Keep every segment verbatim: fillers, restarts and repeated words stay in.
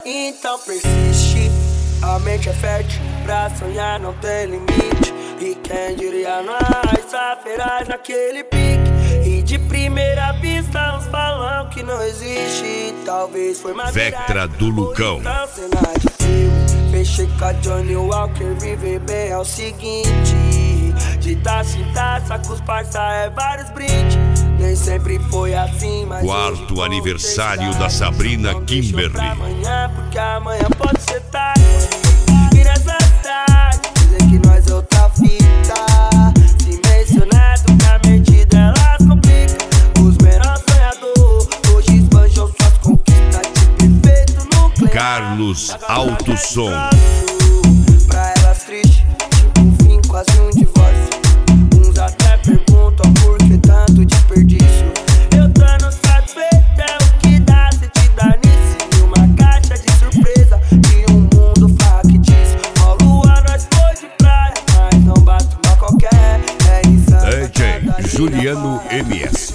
Então persiste, a mente é fértil, pra sonhar não tem limite. E quem diria nós, saferais naquele pique. E de primeira vista uns falam que não existe. Talvez foi mais Vectra do Lucão. Então cena de filme, fechei com a Johnny Walker. Viver bem é o seguinte: de taça em taça com os parça é vários brindes. Nem sempre foi assim, mas quarto hoje aniversário da Sabrina não deixou Kimberly. pra amanhã, porque amanhã pode ser tarde. E nessa tarde dizer que nós é outra fita. Se mencionado que a mente delas complica. Os menores sonhadores hoje esbanjam suas conquistas de perfeito nuclear. Carlos Alto Som. Pra elas triste, tipo um fim, quase um divórcio. Uns até perguntam por que tanto desperdício. Eu tô no satisfeito, é o que dá se te dar nisso. E uma caixa de surpresa de um mundo factício. Ó lua, nós foi de praia, mas não bate uma qualquer. É insano. D J Juliano M S.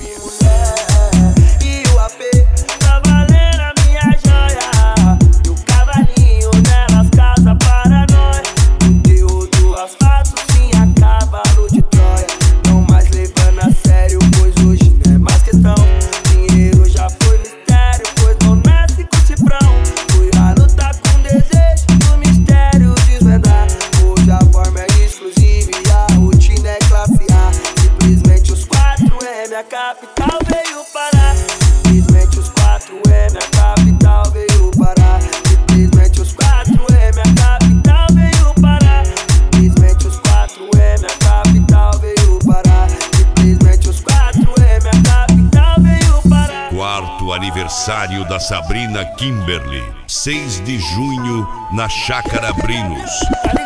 E o A P tá valendo a minha joia. E o cavalinho nelas casa para nós. Conteúdo asfalto sim a cavalo de Troia. Não mais levando a sério, pois hoje não é mais questão. Dinheiro já foi mistério, pois não nasce com cifrão. Fui a lutar com desejo do mistério desvendar. Hoje a forma é exclusiva e a rotina é classe A. Simplesmente os quatro M, a capital veio parar. Simplesmente os quatro M, a capital veio parar. Simplesmente os quatro M, a capital veio parar. Simplesmente os quatro M, a capital veio parar. Simplesmente os quatro M, a capital veio parar. Quarto aniversário da Sabrina Kimberly. seis de junho, na Chácara Brinos.